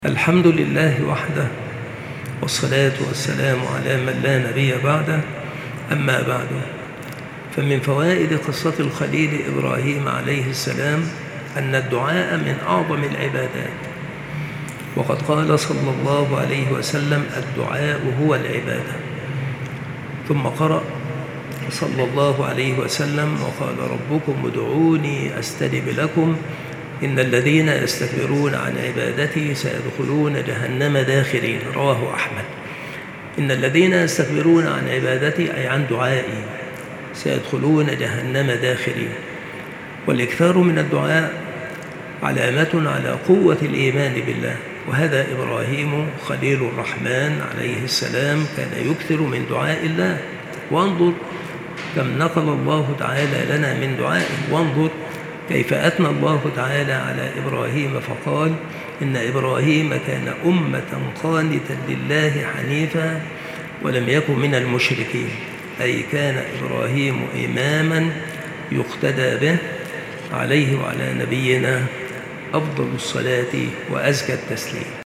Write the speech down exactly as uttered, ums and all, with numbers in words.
الحمد لله وحده، والصلاة والسلام على من لا نبي بعده. أما بعد، فمن فوائد قصة الخليل إبراهيم عليه السلام أن الدعاء من أعظم العبادات، وقد قال صلى الله عليه وسلم: الدعاء هو العبادة. ثم قرأ صلى الله عليه وسلم: وقال ربكم ادعوني أستجب لكم إن الذين يستكبرون عن عبادتي سيدخلون جهنم داخرين. رواه أحمد. إن الذين يستكبرون عن عبادتي أي عن دعائي سيدخلون جهنم داخرين. والإكثار من الدعاء علامة على قوة الإيمان بالله، وهذا إبراهيم خليل الرحمن عليه السلام كان يكثر من دعاء الله. وانظر كم نقل الله تعالى لنا من دعائه، وانظر كيف أثنى الله تعالى على إبراهيم فقال: إن إبراهيم كان أمة قانتا لله حنيفا ولم يكن من المشركين، أي كان إبراهيم إماما يقتدى به، عليه وعلى نبينا أفضل الصلاة وأزكى التسليم.